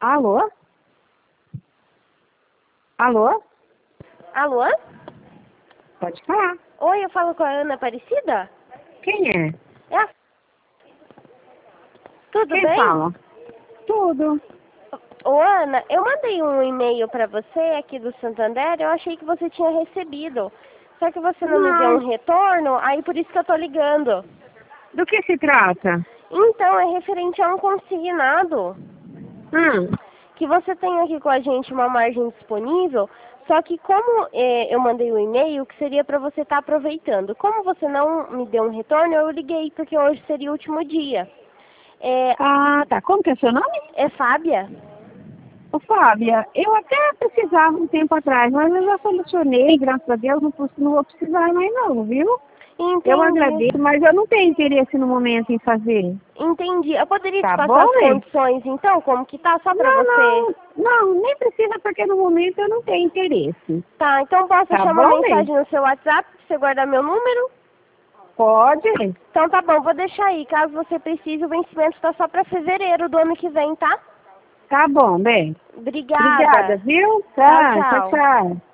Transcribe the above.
Alô? Alô? Alô? Pode falar. Oi, eu falo com a Ana Aparecida? Quem é? É a... Tudo Quem bem? fala? Tudo. Ô, Ana, eu mandei um e-mail pra você aqui do Santander, eu achei que você tinha recebido. Só que você não me deu Não. um retorno, aí por isso que eu tô ligando. Do que se trata? Então, é referente a um consignado, Hum. que você tem aqui com a gente uma margem disponível, só que como eu mandei o e-mail, que seria para você estar aproveitando. Como você não me deu um retorno, eu liguei, porque hoje seria o último dia. Ah, tá. Como que é seu nome? É Fábia? Ô, Fábia, eu até precisava um tempo atrás, mas eu já solucionei, graças a Deus, não vou precisar mais não, viu? Eu Entendi. agradeço, mas eu não tenho interesse no momento em fazer. Entendi. Eu poderia te Tá passar bom, as hein? condições, então, como que tá, só para Não, você? não, nem precisa porque no momento eu não tenho interesse. Tá, então posso Tá deixar uma bom, hein? mensagem no seu WhatsApp pra você guardar meu número? Pode? Então tá bom, vou deixar aí. Caso você precise, o vencimento tá só para fevereiro do ano que vem, tá? Tá bom, bem. Obrigada, Obrigada. viu? Tchau, Tá, tchau, tchau. tchau.